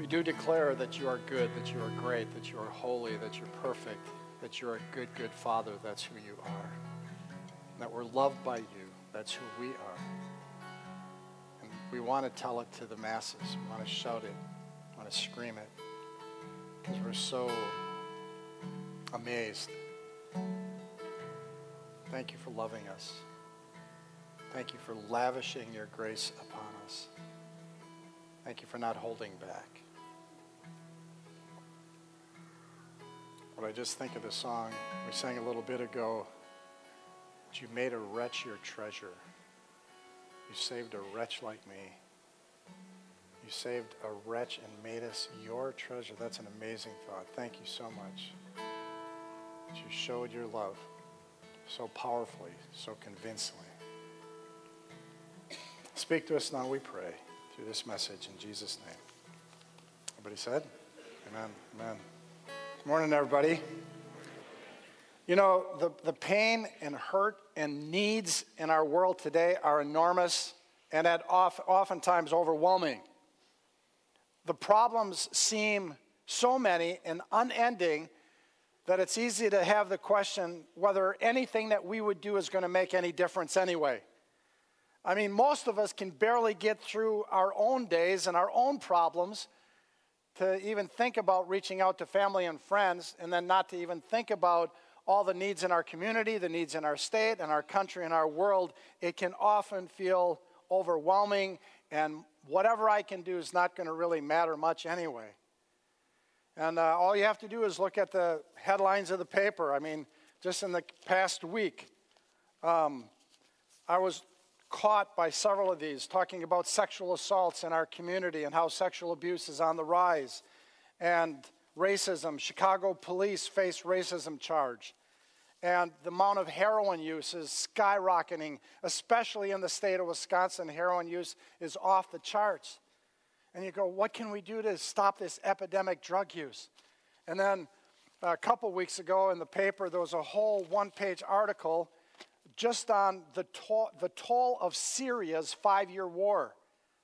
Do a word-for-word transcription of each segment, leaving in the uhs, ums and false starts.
We do declare that you are good, that you are great, that you are holy, that you're perfect, that you're a good, good Father. That's who you are. That we're loved by you. That's who we are. And we want to tell it to the masses. We want to shout it. We want to scream it. Because we're so amazed. Thank you for loving us. Thank you for lavishing your grace upon us. Thank you for not holding back. But I just think of the song we sang a little bit ago, that you made a wretch your treasure. You saved a wretch like me. You saved a wretch and made us your treasure. That's an amazing thought. Thank you so much. That you showed your love so powerfully, so convincingly. Speak to us now, we pray, through this message in Jesus' name. Everybody said? Amen. Amen. Good morning, everybody. You know, the, the pain and hurt and needs in our world today are enormous and at oft, oftentimes overwhelming. The problems seem so many and unending that it's easy to have the question whether anything that we would do is going to make any difference anyway. I mean, most of us can barely get through our own days and our own problems to even think about reaching out to family and friends, and then not to even think about all the needs in our community, the needs in our state and our country and our world. It can often feel overwhelming, and whatever I can do is not going to really matter much anyway. And uh, all you have to do is look at the headlines of the paper. I mean, just in the past week, um, I was caught by several of these talking about sexual assaults in our community and how sexual abuse is on the rise, and racism. Chicago police face racism charge, and the amount of heroin use is skyrocketing, especially in the state of Wisconsin. Heroin use is off the charts. And you go, what can we do to stop this epidemic drug use? And then a couple weeks ago in the paper, there was a whole one-page article just on the toll, the toll of Syria's five-year war.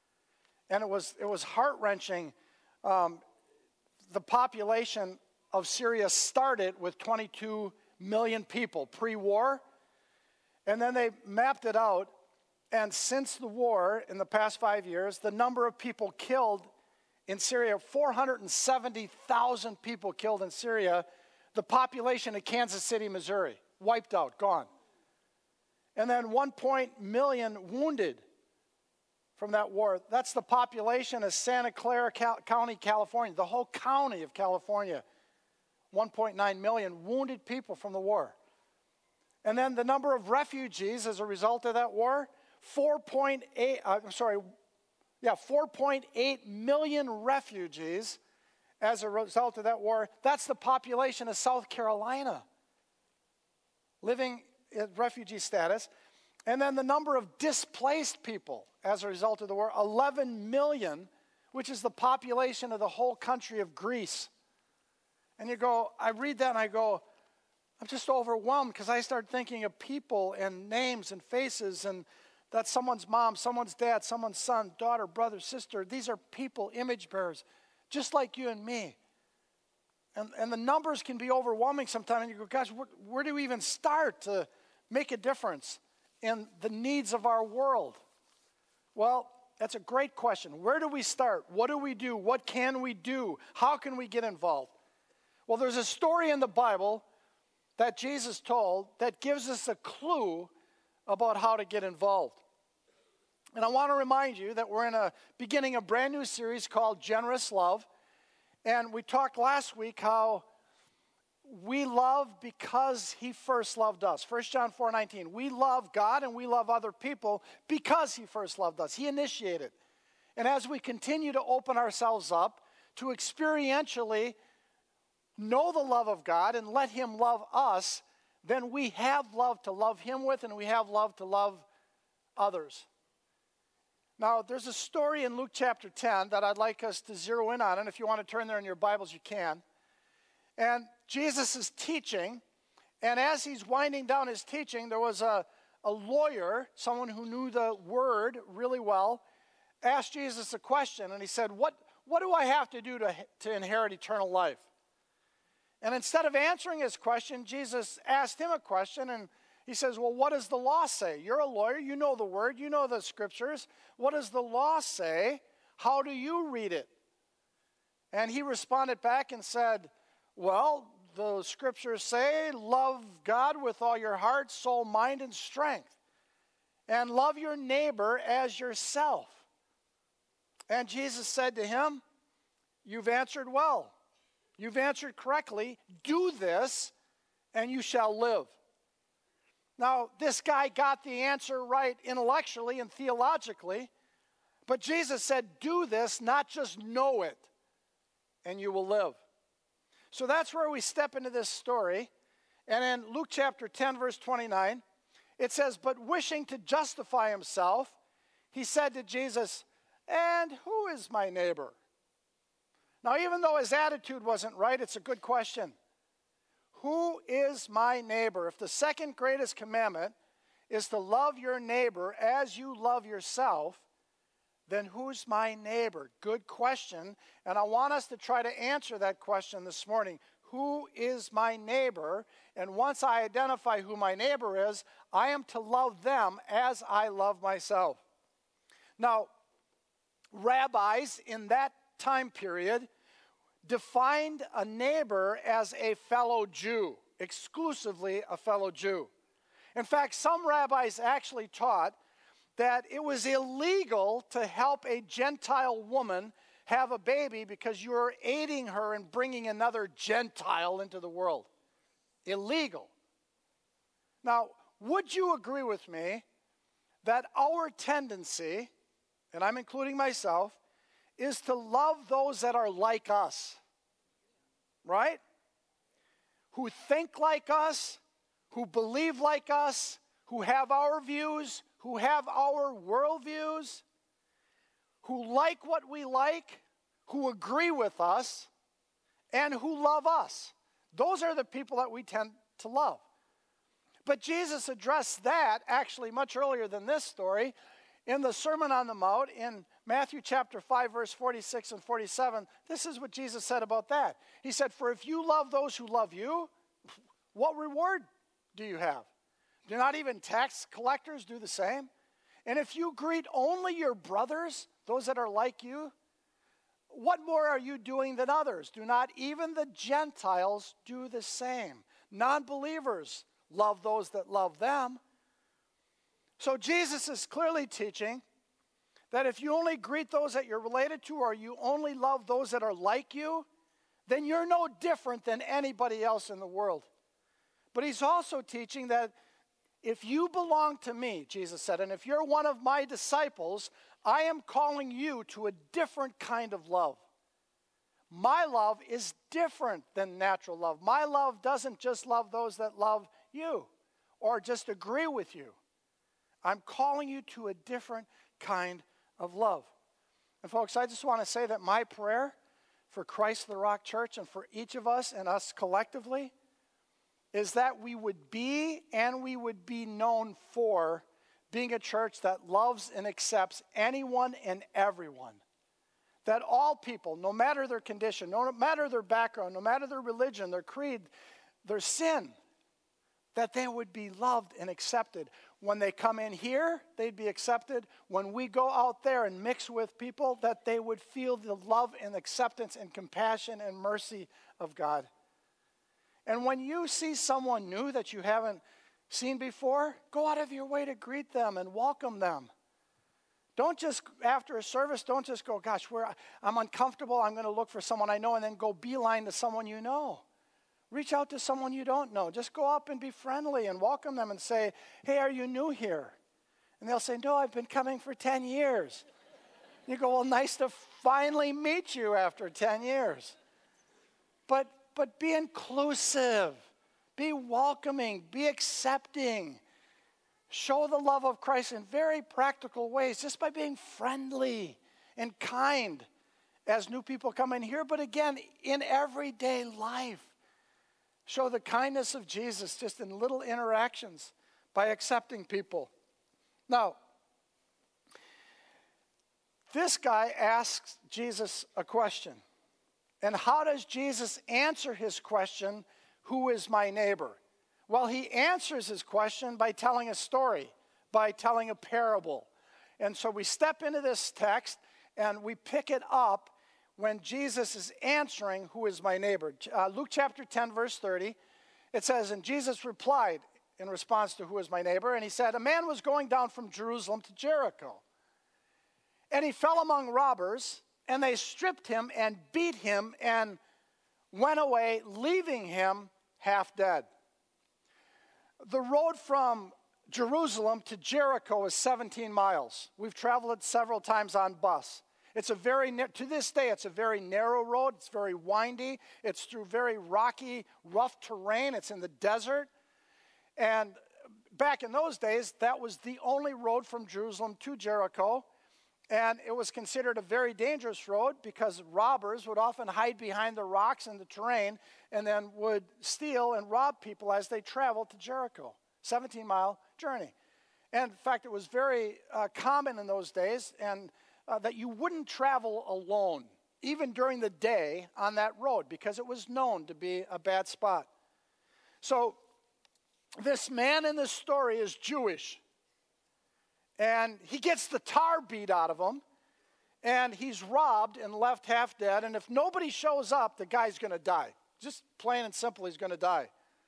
And it was, it was heart-wrenching. Um, the population of Syria started with twenty-two million people pre-war, and then they mapped it out, and since the war, in the past five years, the number of people killed in Syria, four hundred seventy thousand people killed in Syria, the population of Kansas City, Missouri, wiped out, gone. And then one point million wounded from that war. That's the population of Santa Clara Cal- County, California, the whole county of California. one point nine million wounded people from the war. And then the number of refugees as a result of that war, four point eight, uh, I'm sorry, yeah, four point eight million refugees as a result of that war. That's the population of South Carolina living in refugee status. And then the number of displaced people as a result of the war, eleven million, which is the population of the whole country of Greece. And you go, I read that and I go, I'm just overwhelmed, because I start thinking of people and names and faces, and that's someone's mom, someone's dad, someone's son, daughter, brother, sister. These are people, image bearers, just like you and me. And, and the numbers can be overwhelming sometimes. And you go, gosh, where, where do we even start to make a difference in the needs of our world? Well, that's a great question. Where do we start? What do we do? What can we do? How can we get involved? Well, there's a story in the Bible that Jesus told that gives us a clue about how to get involved. And I want to remind you that we're in a beginning a brand new series called Generous Love. And we talked last week how we love because he first loved us. First John four nineteen. We love God and we love other people because he first loved us. He initiated. And as we continue to open ourselves up to experientially know the love of God and let him love us, then we have love to love him with, and we have love to love others. Now, there's a story in Luke chapter ten that I'd like us to zero in on, and if you want to turn there in your Bibles, you can. And Jesus is teaching, and as he's winding down his teaching, there was a, a lawyer, someone who knew the word really well, asked Jesus a question, and he said, what, what do I have to do to, to inherit eternal life? And instead of answering his question, Jesus asked him a question, and he says, well, what does the law say? You're a lawyer. You know the word. You know the scriptures. What does the law say? How do you read it? And he responded back and said, well, the scriptures say, love God with all your heart, soul, mind, and strength. And love your neighbor as yourself. And Jesus said to him, you've answered well. You've answered correctly. Do this, and you shall live. Now, this guy got the answer right intellectually and theologically, but Jesus said, do this, not just know it, and you will live. So that's where we step into this story. And in Luke chapter ten, verse twenty-nine, it says, but wishing to justify himself, he said to Jesus, and who is my neighbor? Now, even though his attitude wasn't right, it's a good question. Who is my neighbor? If the second greatest commandment is to love your neighbor as you love yourself, then who's my neighbor? Good question. And I want us to try to answer that question this morning. Who is my neighbor? And once I identify who my neighbor is, I am to love them as I love myself. Now, rabbis in that time period defined a neighbor as a fellow Jew, exclusively a fellow Jew. In fact, some rabbis actually taught that it was illegal to help a Gentile woman have a baby because you were aiding her in bringing another Gentile into the world. Illegal. Now, would you agree with me that our tendency, and I'm including myself, is to love those that are like us, right? Who think like us, who believe like us, who have our views, who have our worldviews, who like what we like, who agree with us, and who love us. Those are the people that we tend to love. But Jesus addressed that actually much earlier than this story in the Sermon on the Mount in Matthew chapter five, verse forty-six and forty-seven. This is what Jesus said about that. He said, for if you love those who love you, what reward do you have? Do not even tax collectors do the same? And if you greet only your brothers, those that are like you, what more are you doing than others? Do not even the Gentiles do the same? Non-believers love those that love them. So Jesus is clearly teaching that if you only greet those that you're related to, or you only love those that are like you, then you're no different than anybody else in the world. But he's also teaching that if you belong to me, Jesus said, and if you're one of my disciples, I am calling you to a different kind of love. My love is different than natural love. My love doesn't just love those that love you or just agree with you. I'm calling you to a different kind of love. And folks, I just want to say that my prayer for Christ the Rock Church and for each of us and us collectively is that we would be and we would be known for being a church that loves and accepts anyone and everyone. That all people, no matter their condition, no matter their background, no matter their religion, their creed, their sin, that they would be loved and accepted. When they come in here, they'd be accepted. When we go out there and mix with people, that they would feel the love and acceptance and compassion and mercy of God. And when you see someone new that you haven't seen before, go out of your way to greet them and welcome them. Don't just, after a service, don't just go, gosh, where I'm uncomfortable, I'm going to look for someone I know, and then go beeline to someone you know. Reach out to someone you don't know. Just go up and be friendly and welcome them and say, hey, are you new here? And they'll say, no, I've been coming for ten years. You go, well, nice to finally meet you after ten years. But, but be inclusive. Be welcoming. Be accepting. Show the love of Christ in very practical ways, just by being friendly and kind as new people come in here. But again, in everyday life, show the kindness of Jesus just in little interactions by accepting people. Now, This guy asks Jesus a question. And how does Jesus answer his question, who is my neighbor? Well, he answers his question by telling a story, by telling a parable. And so we step into this text and we pick it up when Jesus is answering, who is my neighbor? Uh, Luke chapter ten, verse thirty, it says, and Jesus replied in response to who is my neighbor, and he said, a man was going down from Jerusalem to Jericho, and he fell among robbers, and they stripped him and beat him and went away, leaving him half dead. The road from Jerusalem to Jericho is seventeen miles. We've traveled it several times on bus. It's a very, to this day, it's a very narrow road. It's very windy. It's through very rocky, rough terrain. It's in the desert. And back in those days, that was the only road from Jerusalem to Jericho. And it was considered a very dangerous road because robbers would often hide behind the rocks and the terrain and then would steal and rob people as they traveled to Jericho. seventeen-mile journey. And in fact, it was very uh, common in those days and uh, that you wouldn't travel alone, even during the day on that road, because it was known to be a bad spot. So this man in this story is Jewish. And he gets the tar beat out of him, and he's robbed and left half dead. And if nobody shows up, the guy's going to die. Just plain and simple, he's going to die.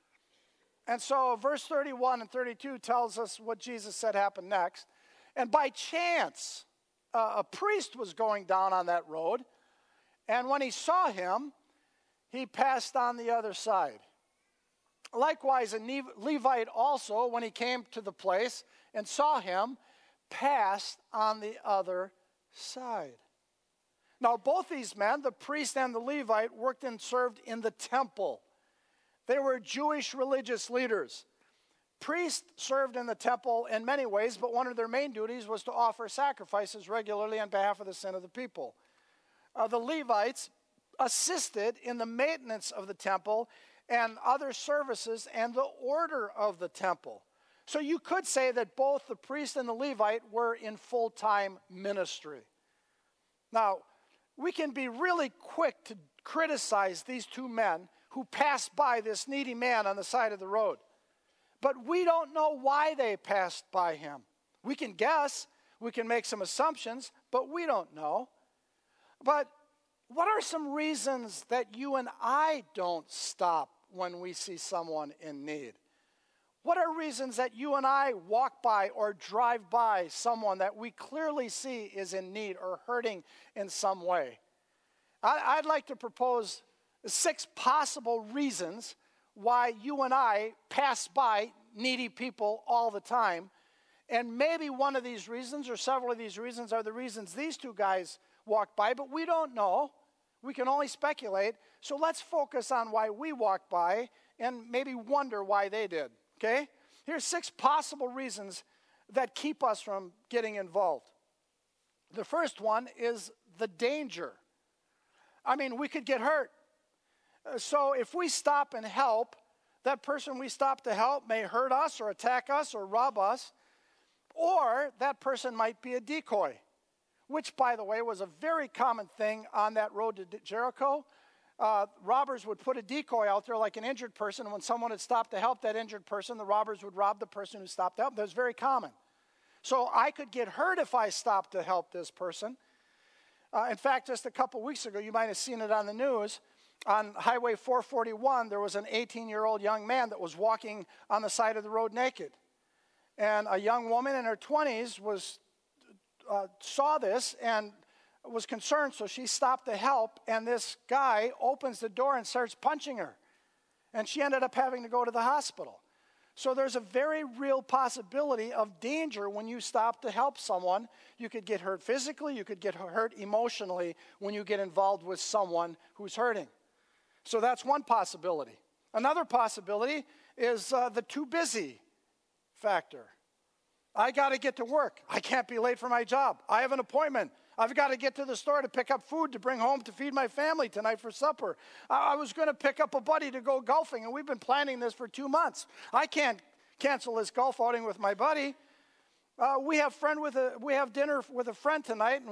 And so verse thirty-one and thirty-two tells us what Jesus said happened next. And by chance, uh, a priest was going down on that road, and when he saw him, he passed on the other side. Likewise, a Levite also, when he came to the place and saw him, passed on the other side. Now, both these men, the priest and the Levite, worked and served in the temple. They were Jewish religious leaders. Priests served in the temple in many ways, but one of their main duties was to offer sacrifices regularly on behalf of the sin of the people. Uh, the Levites assisted in the maintenance of the temple and other services and the order of the temple. So you could say that both the priest and the Levite were in full-time ministry. Now, we can be really quick to criticize these two men who passed by this needy man on the side of the road. But we don't know why they passed by him. We can guess, we can make some assumptions, but we don't know. But what are some reasons that you and I don't stop when we see someone in need? What are reasons that you and I walk by or drive by someone that we clearly see is in need or hurting in some way? I, I'd like to propose six possible reasons why you and I pass by needy people all the time. And maybe one of these reasons or several of these reasons are the reasons these two guys walk by, but we don't know. We can only speculate. So let's focus on why we walk by and maybe wonder why they did. Okay? Here's six possible reasons that keep us from getting involved. The first one is the danger. I mean, we could get hurt. So if we stop and help, that person we stop to help may hurt us or attack us or rob us, or that person might be a decoy, which, by the way, was a very common thing on that road to Jericho. Uh, robbers would put a decoy out there like an injured person, and when someone had stopped to help that injured person, the robbers would rob the person who stopped to help. That was very common. So I could get hurt if I stopped to help this person. Uh, in fact, just a couple weeks ago, you might have seen it on the news. On Highway four forty-one, there was an eighteen-year-old young man that was walking on the side of the road naked. And a young woman in her twenties was uh, saw this and was concerned, so she stopped to help, and this guy opens the door and starts punching her. And she ended up having to go to the hospital. So there's a very real possibility of danger when you stop to help someone. You could get hurt physically, you could get hurt emotionally when you get involved with someone who's hurting. So that's one possibility. Another possibility is uh, the too busy factor. I got to get to work. I can't be late for my job. I have an appointment. I've got to get to the store to pick up food to bring home to feed my family tonight for supper. I, I was going to pick up a buddy to go golfing, and we've been planning this for two months. I can't cancel this golf outing with my buddy. Uh, we have friend with a we have dinner with a friend tonight, and we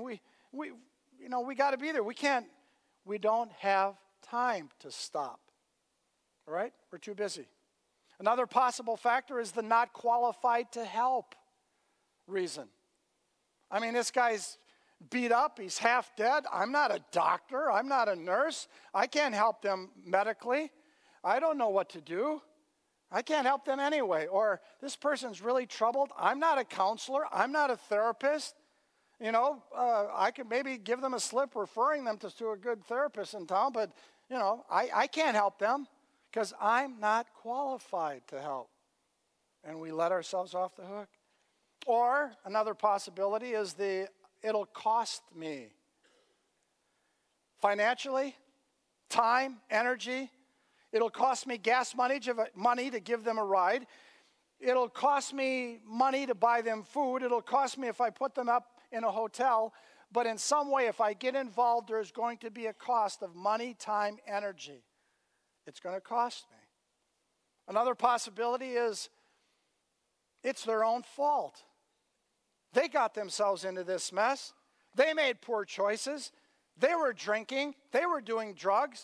We, you know, we got to be there. We can't, we don't have time to stop. All right? We're too busy. Another possible factor is the not qualified to help reason. I mean, this guy's beat up. He's half dead. I'm not a doctor. I'm not a nurse. I can't help them medically. I don't know what to do. I can't help them anyway. Or this person's really troubled. I'm not a counselor. I'm not a therapist. You know, uh, I could maybe give them a slip referring them to, to a good therapist in town, but, you know, I, I can't help them because I'm not qualified to help. And we let ourselves off the hook. Or another possibility is the, it'll cost me. Financially, time, energy. It'll cost me gas money to, money to give them a ride. It'll cost me money to buy them food. It'll cost me if I put them up in a hotel. But in some way, if I get involved, there's going to be a cost of money, time, energy. It's going to cost me. Another possibility is it's their own fault. They got themselves into this mess. They made poor choices. They were drinking. They were doing drugs.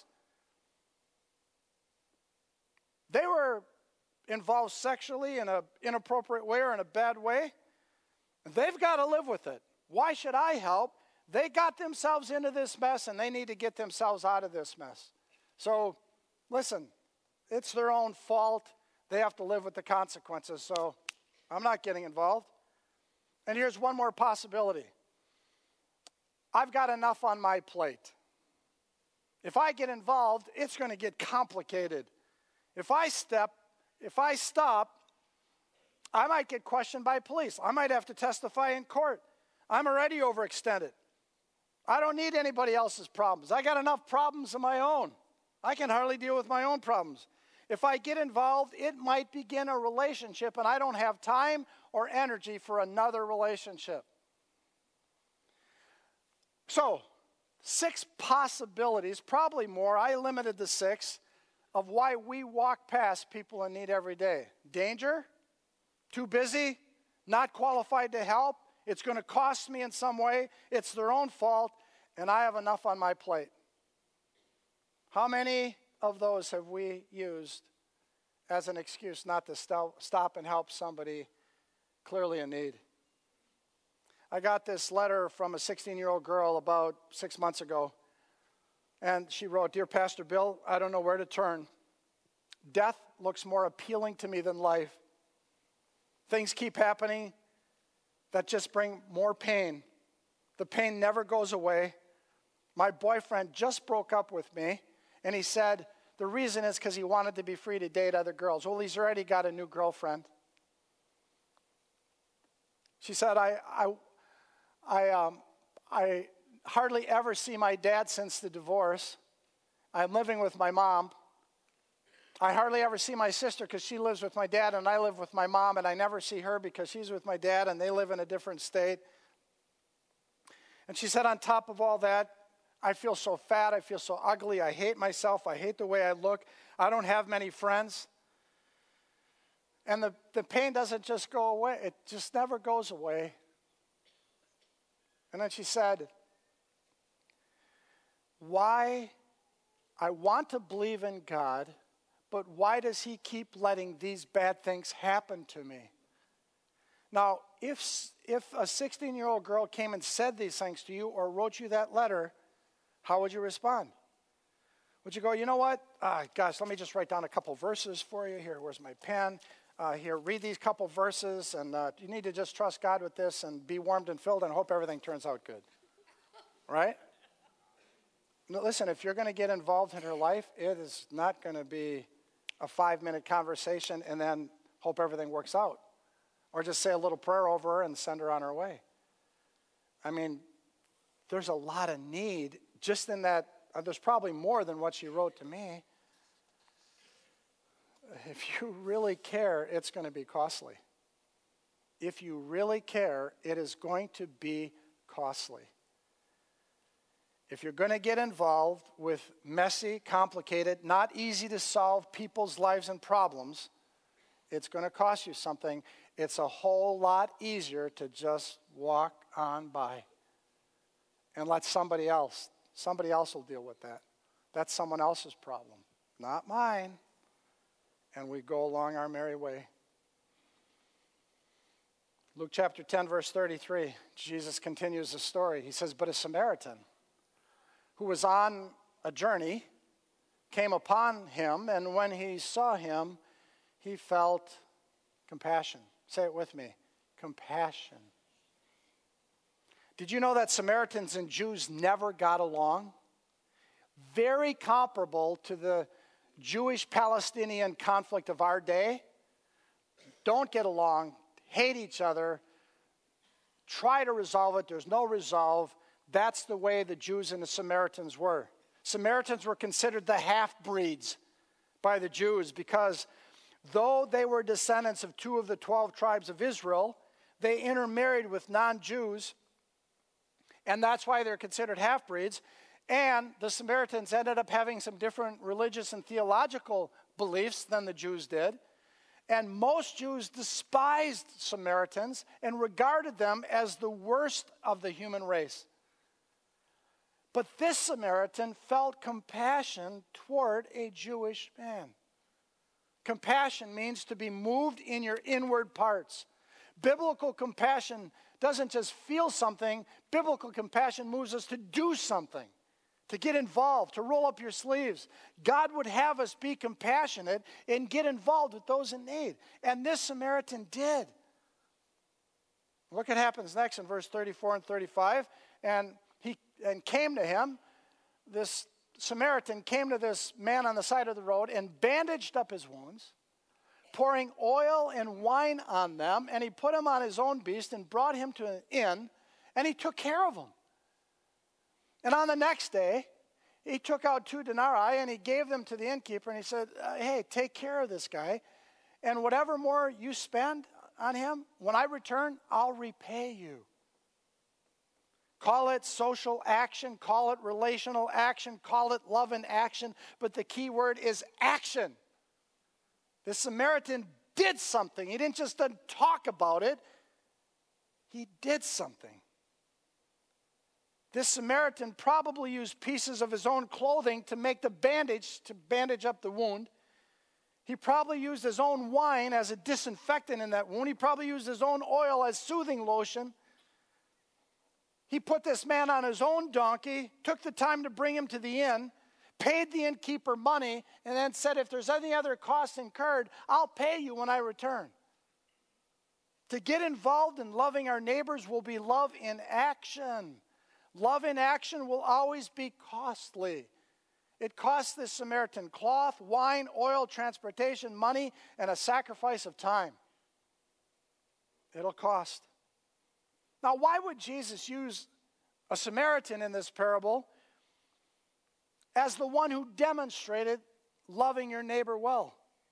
They were involved sexually in an inappropriate way or in a bad way. They've got to live with it. Why should I help? They got themselves into this mess, and they need to get themselves out of this mess. So, listen, it's their own fault. They have to live with the consequences. So, I'm not getting involved. And here's one more possibility. I've got enough on my plate. If I get involved, it's going to get complicated. If I step, if I stop, I might get questioned by police. I might have to testify in court. I'm already overextended. I don't need anybody else's problems. I got enough problems of my own. I can hardly deal with my own problems. If I get involved, it might begin a relationship, and I don't have time or energy for another relationship. So, six possibilities, probably more, I limited to six, of why we walk past people in need every day. Danger, too busy, not qualified to help, it's going to cost me in some way, it's their own fault, and I have enough on my plate. How many of those have we used as an excuse not to stop and help somebody clearly in need? I got this letter from a sixteen-year-old girl about six months ago, and she wrote, "Dear Pastor Bill, I don't know where to turn. Death looks more appealing to me than life. Things keep happening that just bring more pain. The pain never goes away. My boyfriend just broke up with me, and he said the reason is because he wanted to be free to date other girls. Well, he's already got a new girlfriend." She said, I, I, I, um, I hardly ever see my dad since the divorce. I'm living with my mom. I hardly ever see my sister because she lives with my dad and I live with my mom, and I never see her because she's with my dad and they live in a different state. And she said, on top of all that, I feel so fat, I feel so ugly, I hate myself, I hate the way I look, I don't have many friends. And the, the pain doesn't just go away, it just never goes away. And then she said, why, I want to believe in God, but why does he keep letting these bad things happen to me? Now, if, if a sixteen-year-old girl came and said these things to you or wrote you that letter, how would you respond? Would you go, you know what? Uh, gosh, let me just write down a couple verses for you. Here, where's my pen? Uh, here, read these couple verses, and uh, you need to just trust God with this and be warmed and filled and hope everything turns out good. Right? No, listen, if you're going to get involved in her life, it is not going to be a five-minute conversation and then hope everything works out. Or just say a little prayer over her and send her on her way. I mean, there's a lot of need just in that. Uh, there's probably more than what she wrote to me. If you really care, it's going to be costly. If you really care, it is going to be costly. If you're going to get involved with messy, complicated, not easy to solve people's lives and problems, it's going to cost you something. It's a whole lot easier to just walk on by and let somebody else, somebody else will deal with that. That's someone else's problem, not mine. And we go along our merry way. Luke chapter ten, verse thirty-three, Jesus continues the story. He says, but a Samaritan who was on a journey came upon him, and when he saw him, he felt compassion. Say it with me, compassion. Did you know that Samaritans and Jews never got along? Very comparable to the Jewish-Palestinian conflict of our day. Don't get along, hate each other, try to resolve it, there's no resolve. That's the way the Jews and the Samaritans were. Samaritans were considered the half-breeds by the Jews because though they were descendants of two of the twelve tribes of Israel, they intermarried with non-Jews, and that's why they're considered half-breeds. And the Samaritans ended up having some different religious and theological beliefs than the Jews did. And most Jews despised Samaritans and regarded them as the worst of the human race. But this Samaritan felt compassion toward a Jewish man. Compassion means to be moved in your inward parts. Biblical compassion doesn't just feel something. Biblical compassion moves us to do something, to get involved, to roll up your sleeves. God would have us be compassionate and get involved with those in need. And this Samaritan did. Look what happens next in verse thirty-four and thirty-five. And he and came to him, this Samaritan came to this man on the side of the road and bandaged up his wounds, pouring oil and wine on them, and he put him on his own beast and brought him to an inn, and he took care of him. And on the next day, he took out two denarii and he gave them to the innkeeper, and he said, hey, take care of this guy, and whatever more you spend on him, when I return, I'll repay you. Call it social action, call it relational action, call it love in action, but the key word is action. The Samaritan did something. He didn't just talk about it. He did something. This Samaritan probably used pieces of his own clothing to make the bandage, to bandage up the wound. He probably used his own wine as a disinfectant in that wound. He probably used his own oil as soothing lotion. He put this man on his own donkey, took the time to bring him to the inn, paid the innkeeper money, and then said, if there's any other costs incurred, I'll pay you when I return. To get involved in loving our neighbors will be love in action. Love in action will always be costly. It costs this Samaritan cloth, wine, oil, transportation, money, and a sacrifice of time. It'll cost. Now, why would Jesus use a Samaritan in this parable as the one who demonstrated loving your neighbor well?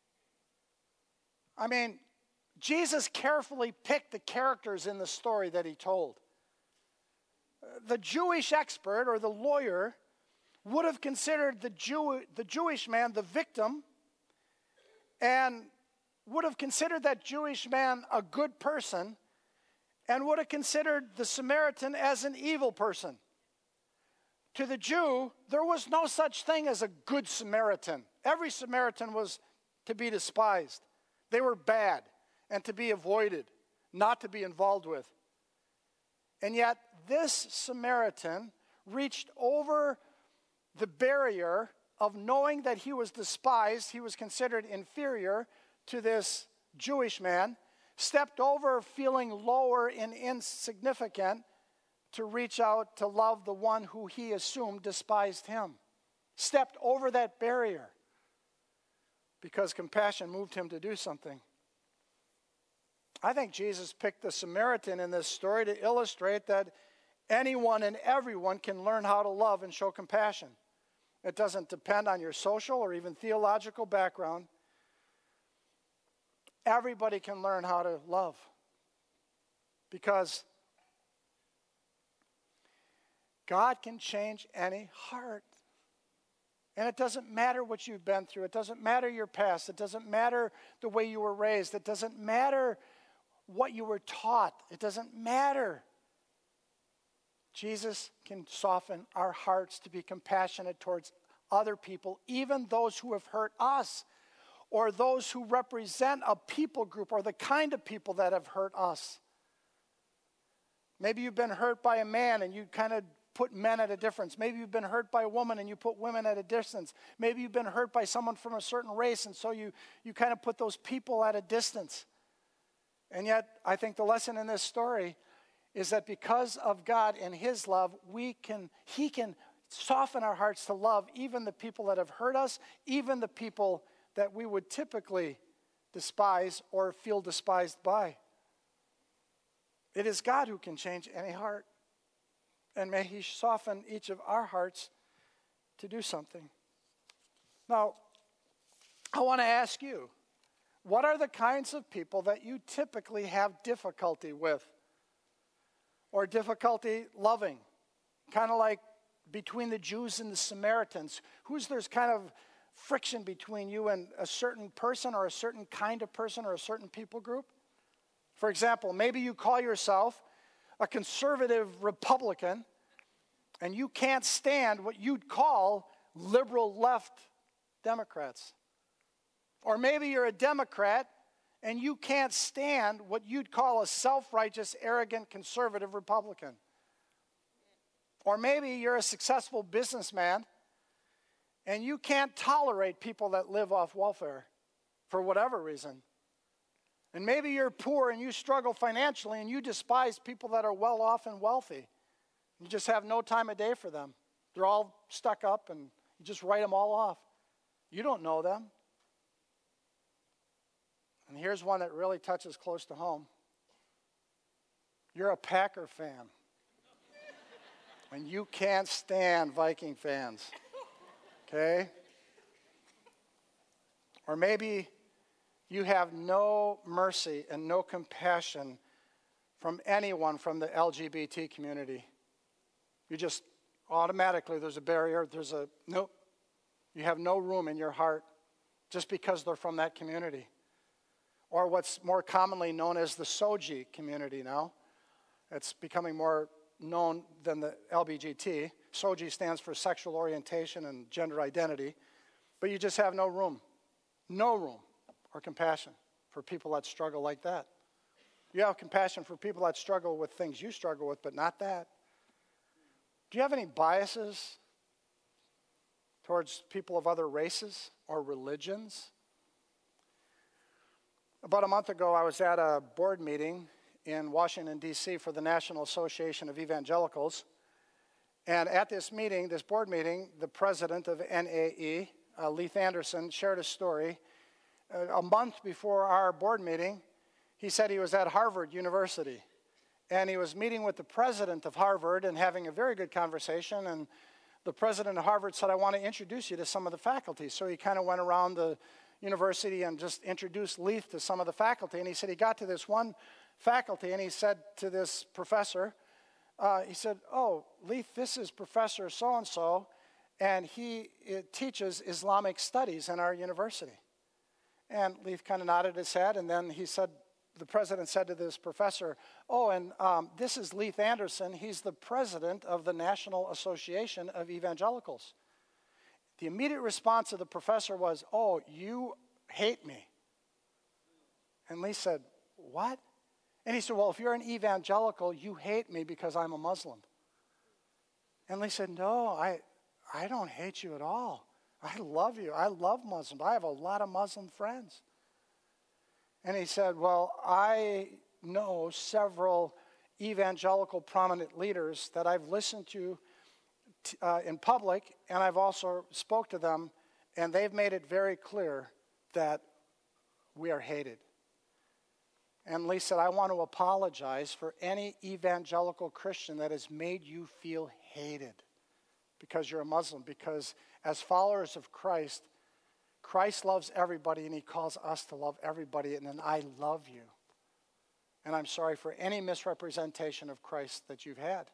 I mean, Jesus carefully picked the characters in the story that he told. The Jewish expert or the lawyer would have considered the Jew, the Jewish man the victim, and would have considered that Jewish man a good person, and would have considered the Samaritan as an evil person. To the Jew, there was no such thing as a good Samaritan. Every Samaritan was to be despised. They were bad and to be avoided, not to be involved with. And yet, this Samaritan reached over the barrier of knowing that he was despised, he was considered inferior to this Jewish man, stepped over feeling lower and insignificant to reach out to love the one who he assumed despised him. Stepped over that barrier because compassion moved him to do something. I think Jesus picked the Samaritan in this story to illustrate that anyone and everyone can learn how to love and show compassion. It doesn't depend on your social or even theological background. Everybody can learn how to love. Because God can change any heart. And it doesn't matter what you've been through. It doesn't matter your past. It doesn't matter the way you were raised. It doesn't matter what you were taught. It doesn't matter. Jesus can soften our hearts to be compassionate towards other people, even those who have hurt us, or those who represent a people group or the kind of people that have hurt us. Maybe you've been hurt by a man and you kind of put men at a difference. Maybe you've been hurt by a woman and you put women at a distance. Maybe you've been hurt by someone from a certain race, and so you, you kind of put those people at a distance. And yet, I think the lesson in this story is that because of God and his love, we can, he can soften our hearts to love even the people that have hurt us, even the people that we would typically despise or feel despised by. It is God who can change any heart. And may he soften each of our hearts to do something. Now, I want to ask you, what are the kinds of people that you typically have difficulty with? Or difficulty loving? Kind of like between the Jews and the Samaritans. Who's there's kind of friction between you and a certain person or a certain kind of person or a certain people group? For example, maybe you call yourself a conservative Republican and you can't stand what you'd call liberal left Democrats. Or maybe you're a Democrat and you can't stand what you'd call a self-righteous, arrogant, conservative Republican. Or maybe you're a successful businessman and you can't tolerate people that live off welfare for whatever reason. And maybe you're poor and you struggle financially and you despise people that are well off and wealthy. You just have no time of day for them. They're all stuck up and you just write them all off. You don't know them. And here's one that really touches close to home. You're a Packer fan. And you can't stand Viking fans. Okay? Or maybe you have no mercy and no compassion from anyone from the L G B T community. You just automatically, there's a barrier, there's a, nope. You have no room in your heart just because they're from that community. Or what's more commonly known as the S O G I community now. It's becoming more known than the L G B T. S O G I stands for sexual orientation and gender identity. But you just have no room. No room or compassion for people that struggle like that. You have compassion for people that struggle with things you struggle with, but not that. Do you have any biases towards people of other races or religions? About a month ago, I was at a board meeting in Washington, D C for the National Association of Evangelicals. And at this meeting, this board meeting, the president of N A E, uh, Leith Anderson, shared a story. Uh, a month before our board meeting, he said he was at Harvard University. And he was meeting with the president of Harvard and having a very good conversation. And the president of Harvard said, I want to introduce you to some of the faculty. So he kind of went around the university and just introduced Leith to some of the faculty. And he said he got to this one faculty and he said to this professor, uh, he said, oh, Leith, this is Professor so-and-so, and he it teaches Islamic studies in our university. And Leith kind of nodded his head, and then he said, the president said to this professor, oh, and um, this is Leith Anderson. He's the president of the National Association of Evangelicals. The immediate response of the professor was, oh, you hate me. And Leith said, what? And he said, well, if you're an evangelical, you hate me because I'm a Muslim. And Leith said, no, I, I don't hate you at all. I love you. I love Muslims. I have a lot of Muslim friends. And he said, well, I know several evangelical prominent leaders that I've listened to t- uh, in public, and I've also spoke to them, and they've made it very clear that we are hated. And Lee said, I want to apologize for any evangelical Christian that has made you feel hated because you're a Muslim, because as followers of Christ, Christ loves everybody, and he calls us to love everybody, and then I love you. And I'm sorry for any misrepresentation of Christ that you've had.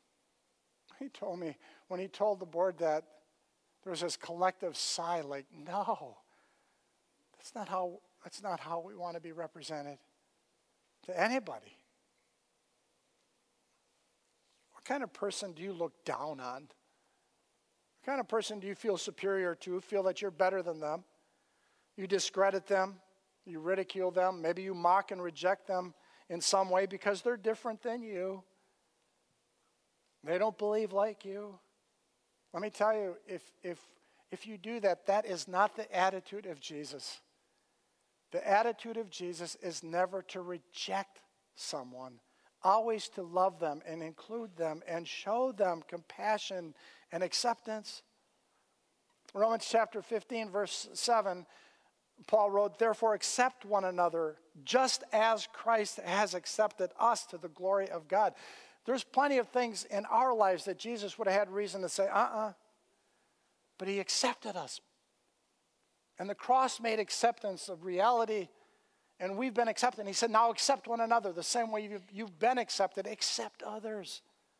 He told me, when he told the board that, there was this collective sigh, like, no, that's not how, that's not how we want to be represented to anybody. kind of person do you look down on? What kind of person do you feel superior to, feel that you're better than them? You discredit them, you ridicule them, maybe you mock and reject them in some way because they're different than you. They don't believe like you. Let me tell you, if, if, if you do that, that is not the attitude of Jesus. The attitude of Jesus is never to reject someone, always to love them and include them and show them compassion and acceptance. Romans chapter fifteen, verse seven, Paul wrote, "Therefore accept one another, just as Christ has accepted us to the glory of God." There's plenty of things in our lives that Jesus would have had reason to say, uh-uh. But he accepted us. And the cross made acceptance of reality, and we've been accepted. And he said, now accept one another. The same way you've, you've been accepted, accept others.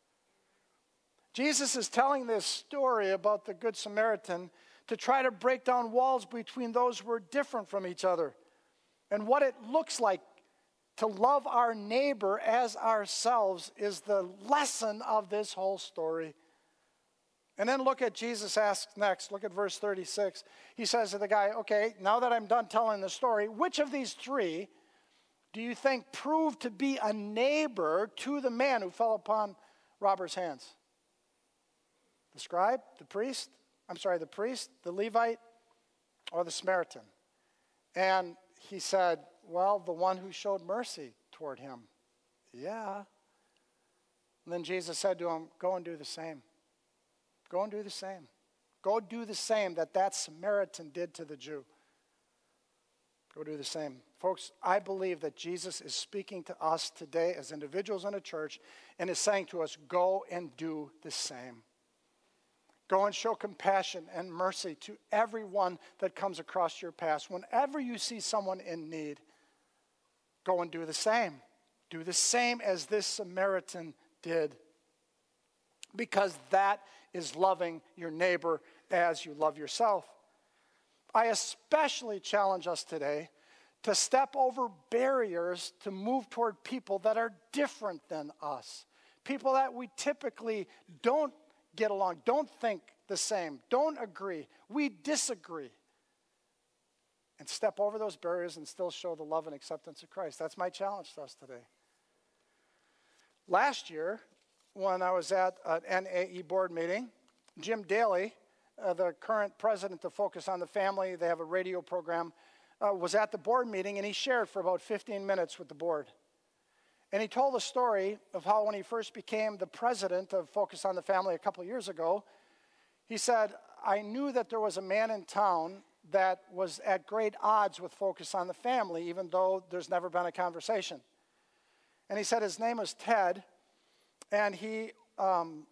Jesus is telling this story about the Good Samaritan to try to break down walls between those who are different from each other and what it looks like to love our neighbor as ourselves is the lesson of this whole story. And then look at Jesus asks next. Look at verse thirty-six. He says to the guy, okay, now that I'm done telling the story, which of these three do you think proved to be a neighbor to the man who fell upon robber's hands? The scribe, the priest, I'm sorry, the priest, the Levite, or the Samaritan? And he said, well, the one who showed mercy toward him. Yeah. And then Jesus said to him, go and do the same. Go and do the same. Go do the same that that Samaritan did to the Jew. Go do the same. Folks, I believe that Jesus is speaking to us today as individuals in a church and is saying to us, go and do the same. Go and show compassion and mercy to everyone that comes across your path. Whenever you see someone in need, go and do the same. Do the same as this Samaritan did. Because that is loving your neighbor as you love yourself. I especially challenge us today to step over barriers to move toward people that are different than us. People that we typically don't get along, don't think the same, don't agree. We disagree. And step over those barriers and still show the love and acceptance of Christ. That's my challenge to us today. Last year, when I was at an N A E board meeting, Jim Daly, uh, the current president of Focus on the Family, they have a radio program, uh, was at the board meeting, and he shared for about fifteen minutes with the board. And he told a story of how when he first became the president of Focus on the Family a couple years ago, he said, I knew that there was a man in town that was at great odds with Focus on the Family, even though there's never been a conversation. And he said his name was Ted, and he um,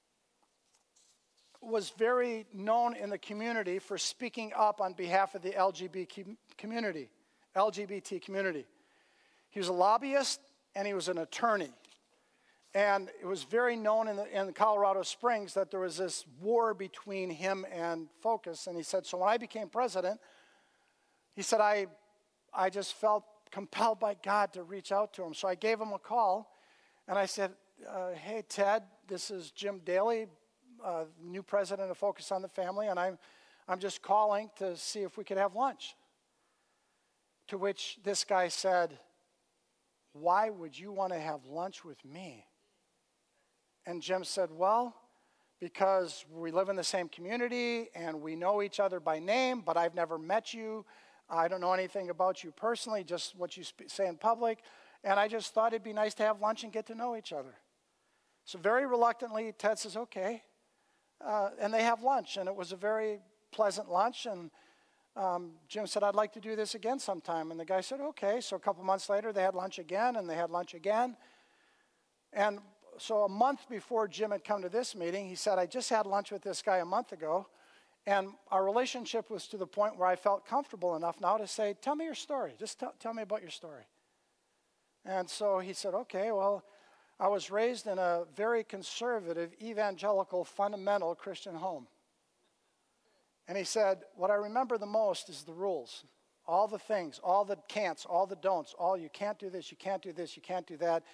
was very known in the community for speaking up on behalf of the L G B T community, L G B T community. He was a lobbyist, and he was an attorney. And it was very known in, the, in Colorado Springs that there was this war between him and Focus. And he said, so when I became president, he said, I, I just felt compelled by God to reach out to him. So I gave him a call, and I said, uh, hey, Ted, this is Jim Daly, uh, new president of Focus on the Family, and I'm, I'm just calling to see if we could have lunch. To which this guy said, why would you want to have lunch with me? And Jim said, well, because we live in the same community and we know each other by name, but I've never met you. I don't know anything about you personally, just what you sp- say in public. And I just thought it'd be nice to have lunch and get to know each other. So very reluctantly, Ted says, okay. Uh, and they have lunch, and it was a very pleasant lunch. And um, Jim said, I'd like to do this again sometime. And the guy said, okay. So a couple months later, they had lunch again, and they had lunch again. And so a month before Jim had come to this meeting, he said, I just had lunch with this guy a month ago, and our relationship was to the point where I felt comfortable enough now to say, tell me your story. Just tell, tell me about your story. And so he said, okay, well, I was raised in a very conservative, evangelical, fundamental Christian home. And he said, what I remember the most is the rules. All the things, all the can'ts, all the don'ts, all you can't do this, you can't do this, you can't do that.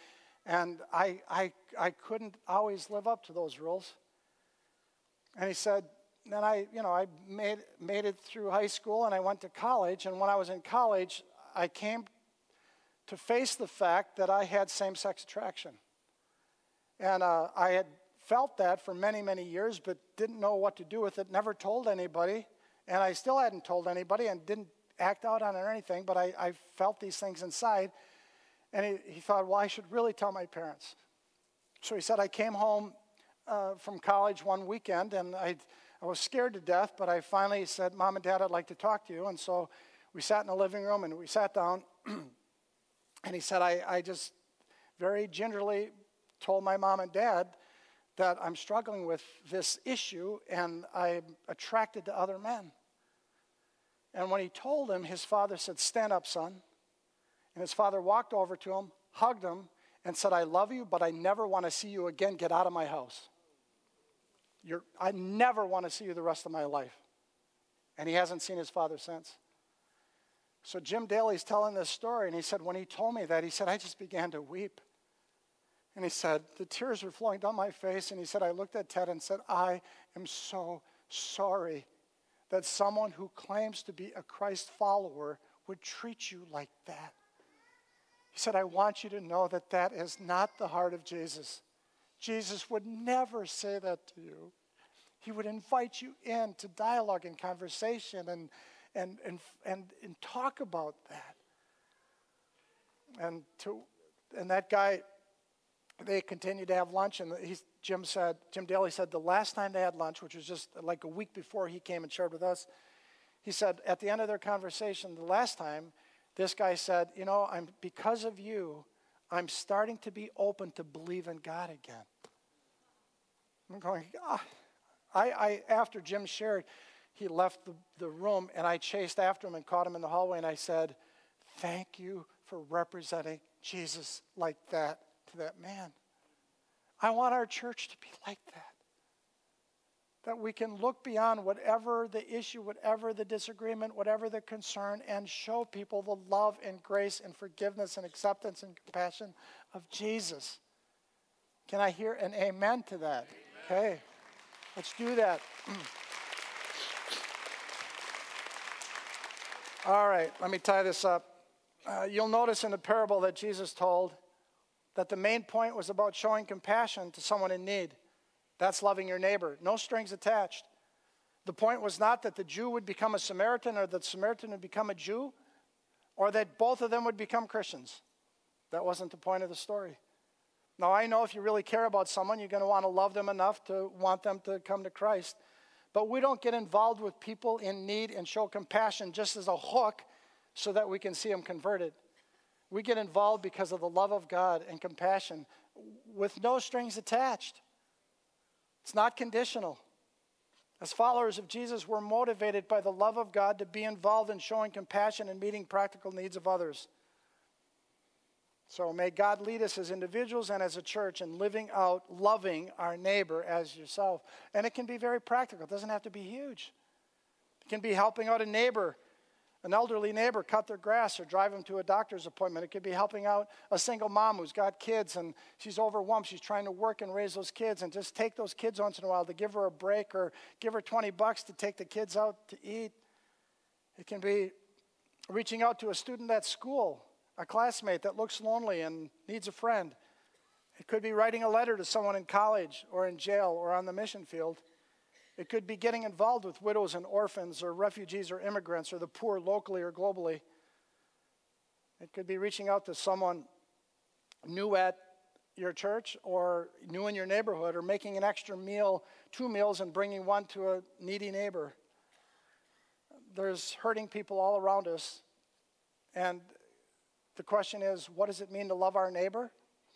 And I, I, I couldn't always live up to those rules. And he said, then I, you know, I made, made it through high school and I went to college. And when I was in college, I came to face the fact that I had same-sex attraction. And uh, I had felt that for many, many years, but didn't know what to do with it, never told anybody. And I still hadn't told anybody and didn't act out on it or anything, but I, I felt these things inside. And he, he thought, well, I should really tell my parents. So he said, I came home uh, from college one weekend, and I, I was scared to death, but I finally said, Mom and Dad, I'd like to talk to you. And so we sat in the living room, and we sat down, and he said, I, I just very gingerly told my mom and dad that I'm struggling with this issue, and I'm attracted to other men. And when he told him, his father said, stand up, son. And his father walked over to him, hugged him, and said, I love you, but I never want to see you again. Get out of my house. You're, I never want to see you the rest of my life. And he hasn't seen his father since. So Jim Daly's telling this story, and he said, when he told me that, he said, I just began to weep. And he said, the tears were flowing down my face, and he said, I looked at Ted and said, I am so sorry that someone who claims to be a Christ follower would treat you like that. He said, I want you to know that that is not the heart of Jesus. Jesus would never say that to you. He would invite you in to dialogue and conversation and, and, and, and, and talk about that. And, to, and that guy, they continued to have lunch, and he, Jim said, Jim Daly said the last time they had lunch, which was just like a week before he came and shared with us, he said at the end of their conversation, the last time, this guy said, you know, I'm because of you, I'm starting to be open to believe in God again. I'm going, ah. I, I, after Jim shared, he left the, the room, and I chased after him and caught him in the hallway, and I said, thank you for representing Jesus like that to that man. I want our church to be like that. That we can look beyond whatever the issue, whatever the disagreement, whatever the concern, and show people the love and grace and forgiveness and acceptance and compassion of Jesus. Can I hear an amen to that? Amen. Okay, let's do that. All right, let me tie this up. Uh, you'll notice in the parable that Jesus told that the main point was about showing compassion to someone in need. That's loving your neighbor. No strings attached. The point was not that the Jew would become a Samaritan or that the Samaritan would become a Jew or that both of them would become Christians. That wasn't the point of the story. Now, I know if you really care about someone, you're going to want to love them enough to want them to come to Christ. But we don't get involved with people in need and show compassion just as a hook so that we can see them converted. We get involved because of the love of God and compassion with no strings attached. It's not conditional. As followers of Jesus, we're motivated by the love of God to be involved in showing compassion and meeting practical needs of others. So may God lead us as individuals and as a church in living out, loving our neighbor as yourself. And it can be very practical. It doesn't have to be huge. It can be helping out a neighbor, an elderly neighbor, cut their grass or drive them to a doctor's appointment. It could be helping out a single mom who's got kids and she's overwhelmed. She's trying to work and raise those kids, and just take those kids once in a while to give her a break or give her twenty bucks to take the kids out to eat. It can be reaching out to a student at school, a classmate that looks lonely and needs a friend. It could be writing a letter to someone in college or in jail or on the mission field. It could be getting involved with widows and orphans or refugees or immigrants or the poor locally or globally. It could be reaching out to someone new at your church or new in your neighborhood, or making an extra meal, two meals, and bringing one to a needy neighbor. There's hurting people all around us. And the question is, what does it mean to love our neighbor?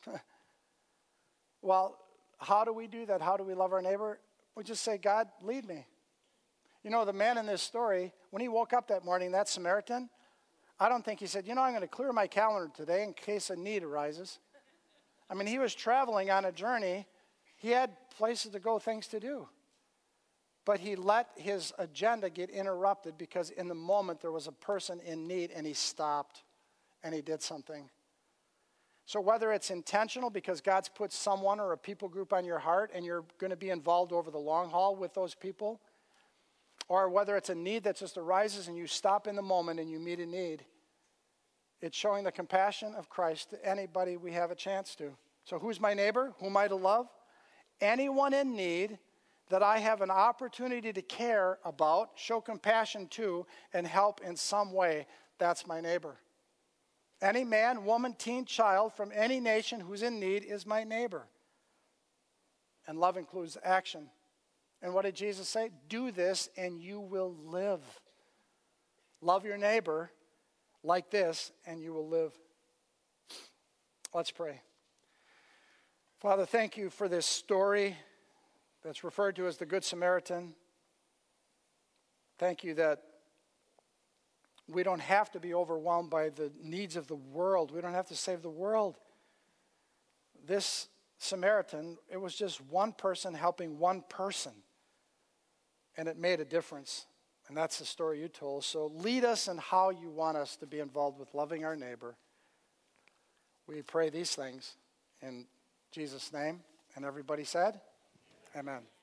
Well, how do we do that? How do we love our neighbor? We just say, God, lead me. You know, the man in this story, when he woke up that morning, that Samaritan, I don't think he said, you know, I'm going to clear my calendar today in case a need arises. I mean, he was traveling on a journey. He had places to go, things to do. But he let his agenda get interrupted because in the moment there was a person in need, and he stopped and he did something. So whether it's intentional because God's put someone or a people group on your heart and you're going to be involved over the long haul with those people, or whether it's a need that just arises and you stop in the moment and you meet a need, it's showing the compassion of Christ to anybody we have a chance to. So who's my neighbor? Who am I to love? Anyone in need that I have an opportunity to care about, show compassion to, and help in some way, that's my neighbor. Any man, woman, teen, child from any nation who's in need is my neighbor. And love includes action. And what did Jesus say? Do this and you will live. Love your neighbor like this and you will live. Let's pray. Father, thank you for this story that's referred to as the Good Samaritan. Thank you that we don't have to be overwhelmed by the needs of the world. We don't have to save the world. This Samaritan, it was just one person helping one person. And it made a difference. And that's the story you told. So lead us in how you want us to be involved with loving our neighbor. We pray these things in Jesus' name. And everybody said, amen.